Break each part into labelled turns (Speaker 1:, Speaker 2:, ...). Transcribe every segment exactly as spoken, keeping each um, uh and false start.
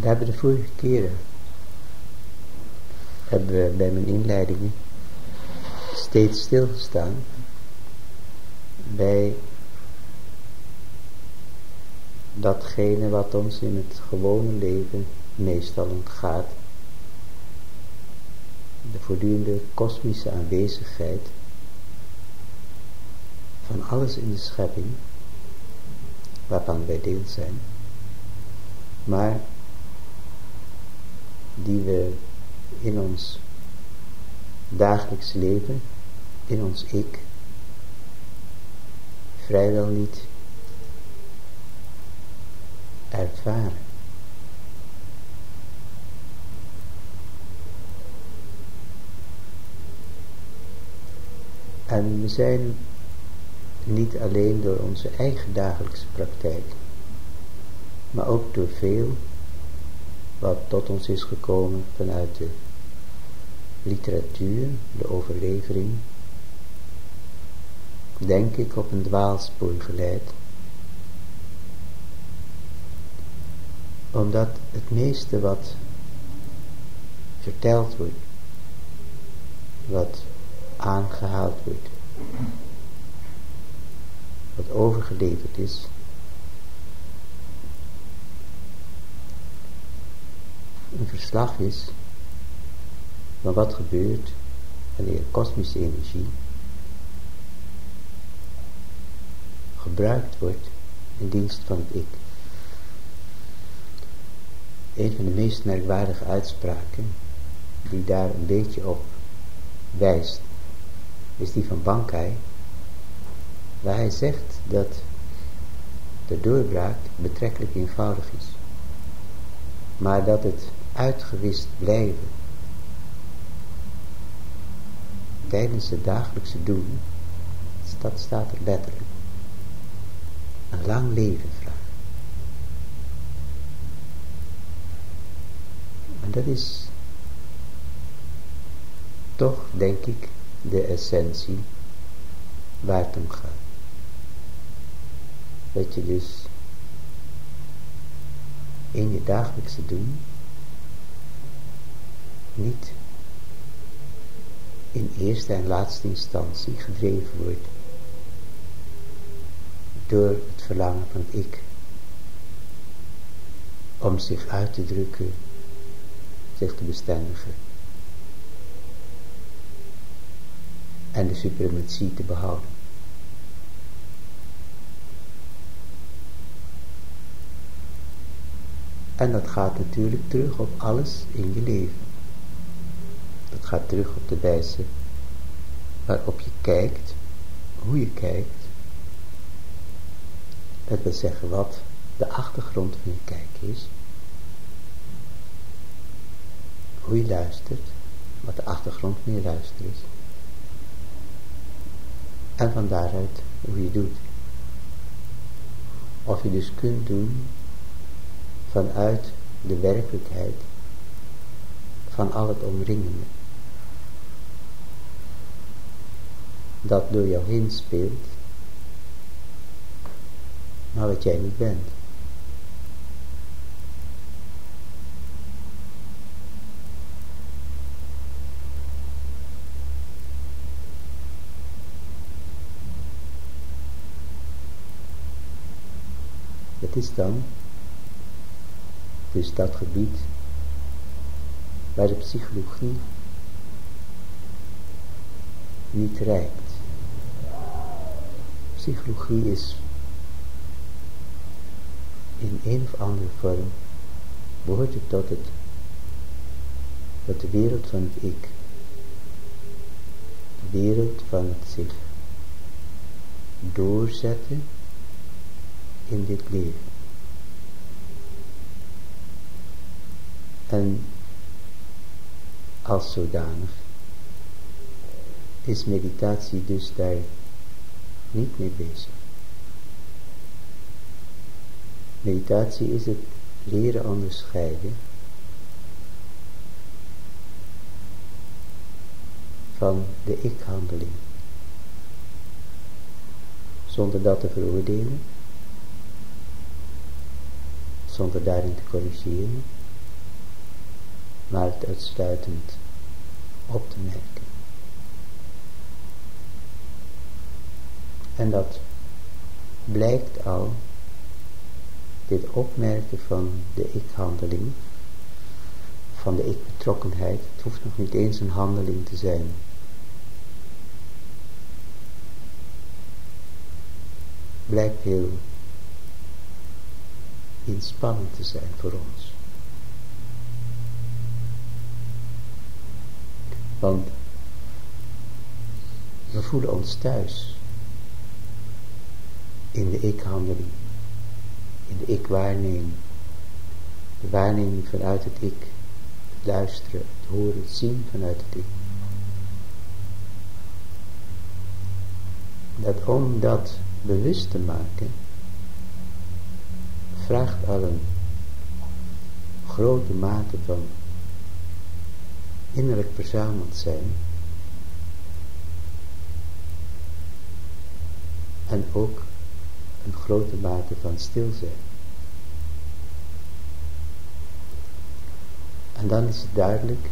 Speaker 1: Daar hebben we de vorige keren, hebben we bij mijn inleidingen steeds stilgestaan bij datgene wat ons in het gewone leven meestal ontgaat. De voortdurende kosmische aanwezigheid van alles in de schepping, waarvan wij deel zijn, maar die we in ons dagelijks leven, in ons ik, vrijwel niet ervaren. En we zijn niet alleen door onze eigen dagelijkse praktijk, maar ook door veel wat tot ons is gekomen vanuit de literatuur, de overlevering, denk ik op een dwaalspoor geleid. Omdat het meeste wat verteld wordt, wat aangehaald wordt, wat overgeleverd is, een verslag is van wat gebeurt wanneer kosmische energie gebruikt wordt in dienst van het ik. Een van de meest merkwaardige uitspraken die daar een beetje op wijst, is die van Bankei, waar hij zegt dat de doorbraak betrekkelijk eenvoudig is, maar dat het uitgewist blijven tijdens het dagelijkse doen, dat staat er letterlijk, een lang leven vraagt. En dat is toch, denk ik, de essentie waar het om gaat. Dat je dus in je dagelijkse doen niet in eerste en laatste instantie gedreven wordt door het verlangen van het ik om zich uit te drukken, zich te bestendigen en de suprematie te behouden. En dat gaat natuurlijk terug op alles in je leven. Dat gaat terug op de wijze waarop je kijkt, hoe je kijkt. Dat wil zeggen wat de achtergrond van je kijk is. Hoe je luistert, wat de achtergrond van je luisteren is. En van daaruit hoe je doet. Of je dus kunt doen vanuit de werkelijkheid van al het omringende. Dat door jou heen speelt, maar wat jij niet bent. Het is dan dus dat gebied waar de psychologie niet reikt. Psychologie is in een of andere vorm, behoort het tot, het tot de wereld van het ik. De wereld van het zich doorzetten in dit leven. En als zodanig is meditatie dus daar niet mee bezig. Meditatie is het leren onderscheiden van de ik-handeling, zonder dat te veroordelen, zonder daarin te corrigeren, maar het uitsluitend op te merken. En dat blijkt al, dit opmerken van de ik-handeling, van de ik-betrokkenheid, het hoeft nog niet eens een handeling te zijn. Blijkt heel inspannend te zijn voor ons. Want we voelen ons thuis in de ik-handeling, in de ik-waarneming, de waarneming vanuit het ik, het luisteren, het horen, het zien vanuit het ik. Dat om dat bewust te maken, vraagt al een grote mate van innerlijk verzameld zijn en ook een grote mate van stil zijn. En dan is het duidelijk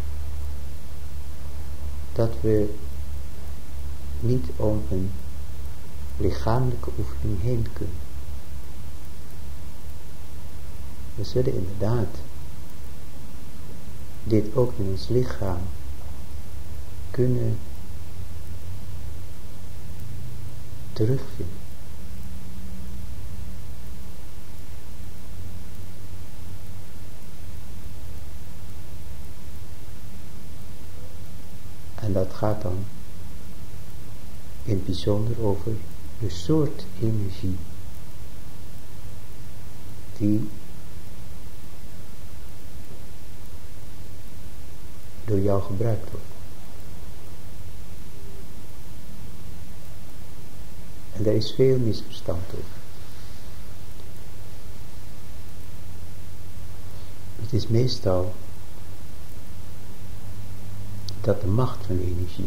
Speaker 1: dat we niet om een lichamelijke oefening heen kunnen. We zullen inderdaad dit ook in ons lichaam kunnen terugvinden. En dat gaat dan in het bijzonder over de soort energie die door jou gebruikt wordt. En daar is veel misverstand over. Het is meestal dat de macht van de energie,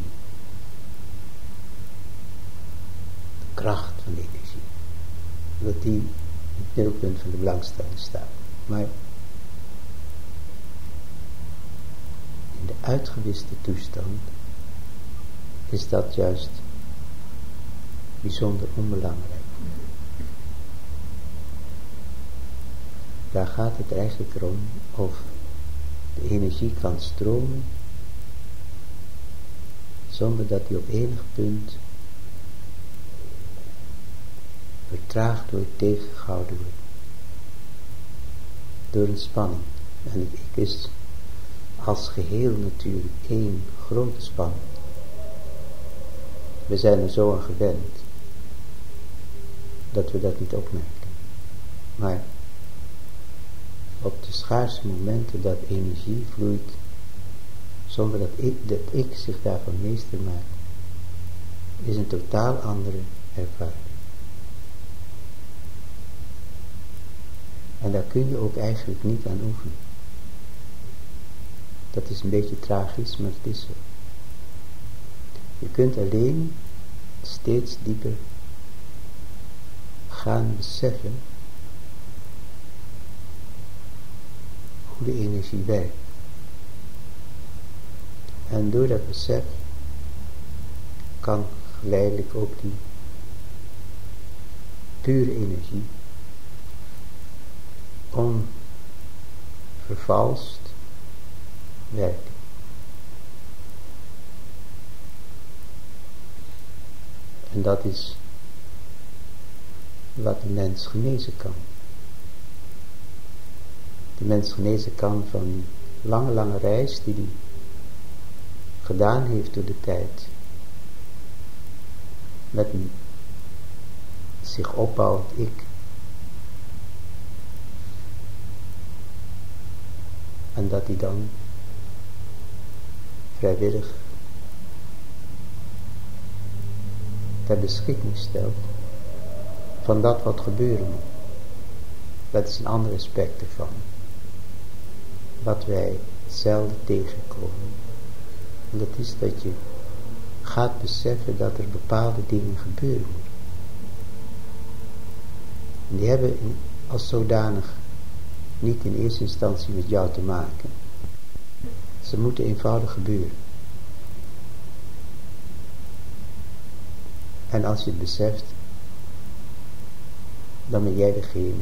Speaker 1: de kracht van de energie, dat die in het middelpunt van de belangstelling staat. Maar in de uitgewiste toestand is dat juist bijzonder onbelangrijk. Daar gaat het eigenlijk om of de energie kan stromen zonder dat die op enig punt vertraagd wordt, tegengehouden wordt door een spanning. En het ik is als geheel natuurlijk één grote spanning. We zijn er zo aan gewend dat we dat niet opmerken. Maar op de schaarse momenten dat energie vloeit, zonder dat ik, dat ik zich daarvan meester maakt, is een totaal andere ervaring. En daar kun je ook eigenlijk niet aan oefenen. Dat is een beetje tragisch, maar het is zo. Je kunt alleen steeds dieper gaan beseffen hoe de energie werkt. En door dat besef kan geleidelijk ook die pure energie onvervalst werken. En dat is wat de mens genezen kan. De mens genezen kan van die lange, lange reis die hij gedaan heeft door de tijd. Met een zich opbouwend ik. En dat hij dan vrijwillig ter beschikking stelt van dat wat gebeuren moet. Dat is een ander aspect ervan. Wat wij zelden tegenkomen. En dat is dat je gaat beseffen dat er bepaalde dingen gebeuren moeten. En die hebben in, als zodanig niet in eerste instantie met jou te maken. Ze moeten eenvoudig gebeuren. En als je het beseft, dan ben jij degene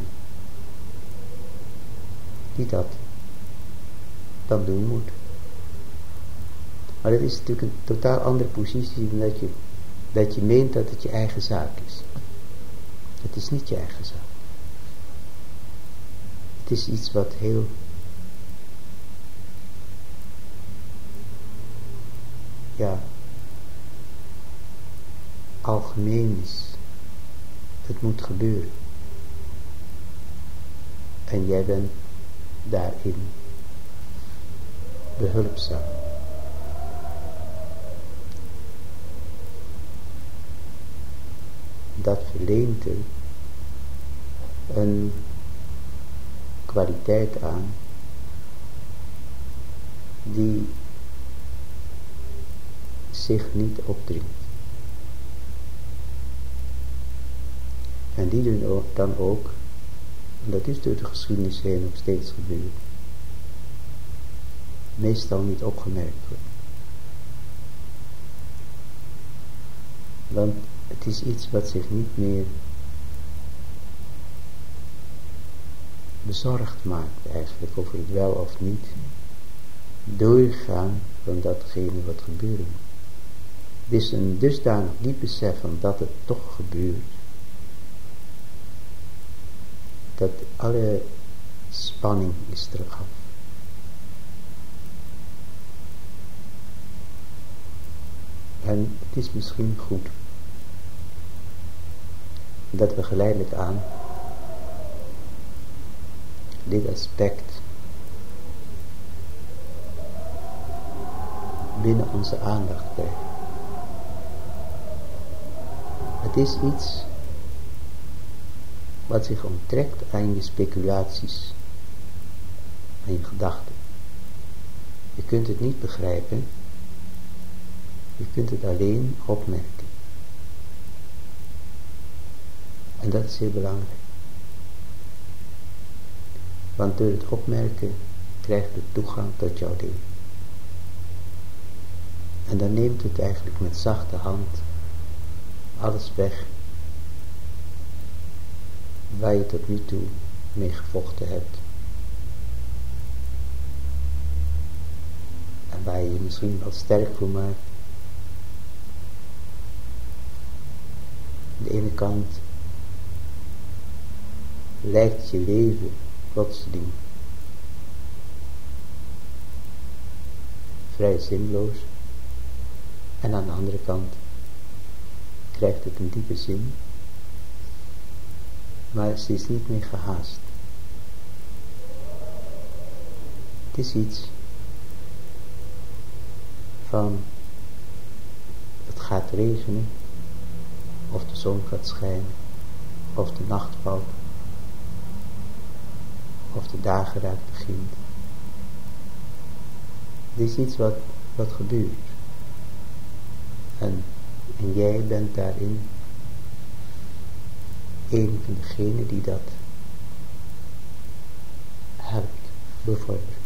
Speaker 1: die dat dan doen moet. Maar dat is natuurlijk een totaal andere positie dan dat je, dat je meent dat het je eigen zaak is. Het is niet je eigen zaak. Het is iets wat heel ja algemeen is. Het moet gebeuren. En jij bent daarin behulpzaam. Dat verleent er een kwaliteit aan die zich niet opdringt. En die dan ook, en dat is door de geschiedenis heen nog steeds gebeurd, meestal niet opgemerkt wordt. Want het is iets wat zich niet meer bezorgd maakt eigenlijk over het wel of niet doorgaan van datgene wat gebeuren moet. Het is een dusdanig diep besef van dat het toch gebeurt, dat alle spanning is eraf. En het is misschien goed dat we geleidelijk aan dit aspect binnen onze aandacht krijgen. Het is iets wat zich onttrekt aan je speculaties, aan je gedachten. Je kunt het niet begrijpen, je kunt het alleen opmerken. En dat is heel belangrijk. Want door het opmerken krijgt het toegang tot jouw leven. En dan neemt het eigenlijk met zachte hand alles weg waar je tot nu toe mee gevochten hebt. En waar je je misschien wel sterk voor maakt. Aan de ene kant lijkt je leven plotseling vrij zinloos. En aan de andere kant krijgt het een diepe zin. Maar ze is niet meer gehaast. Het is iets van het gaat regenen, of de zon gaat schijnen, of de nacht valt, of de dageraad begint. Het is iets wat, wat gebeurt. En, en jij bent daarin een van degenen die dat helpt, bevordert.